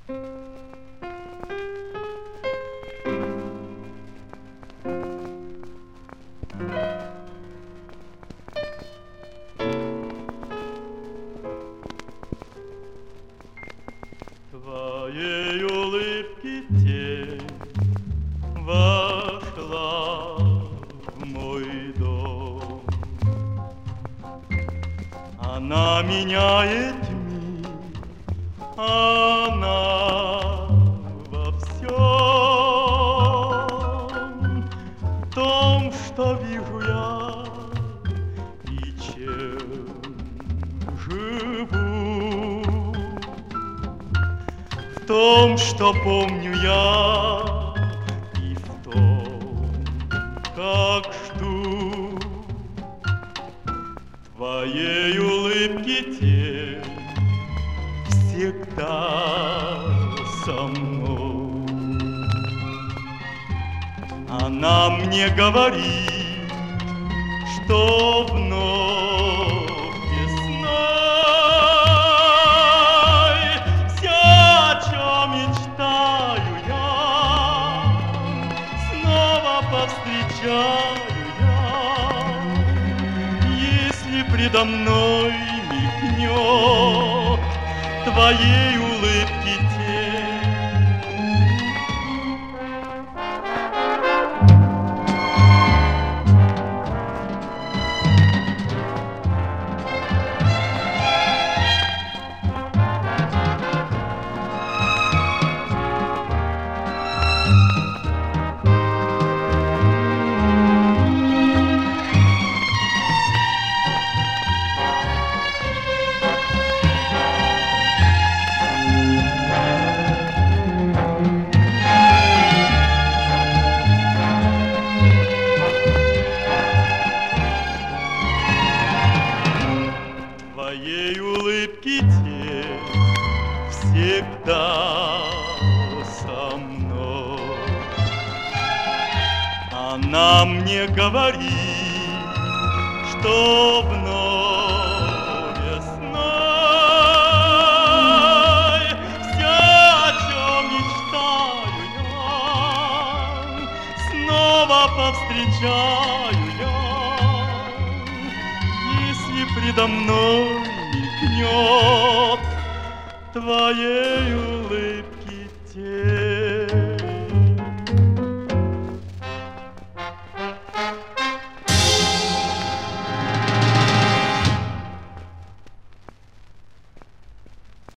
Твоей улыбки тень вошла в мой дом. Она меняет мир, она во всем том, что вижу я и чем живу. В том, что помню я, и в том, как жду твоей улыбки тень всегда со мной. Она мне говорит, что вновь весной все, о чем мечтаю я, снова повстречаю я, если предо мной мелькнет твоей улыбки тень. Твоей улыбки тень всегда со мной. Она мне говорит, что вновь весной все, о чем мечтаю я, снова повстречаю я, если предо мной мелькнет твоей улыбки тень.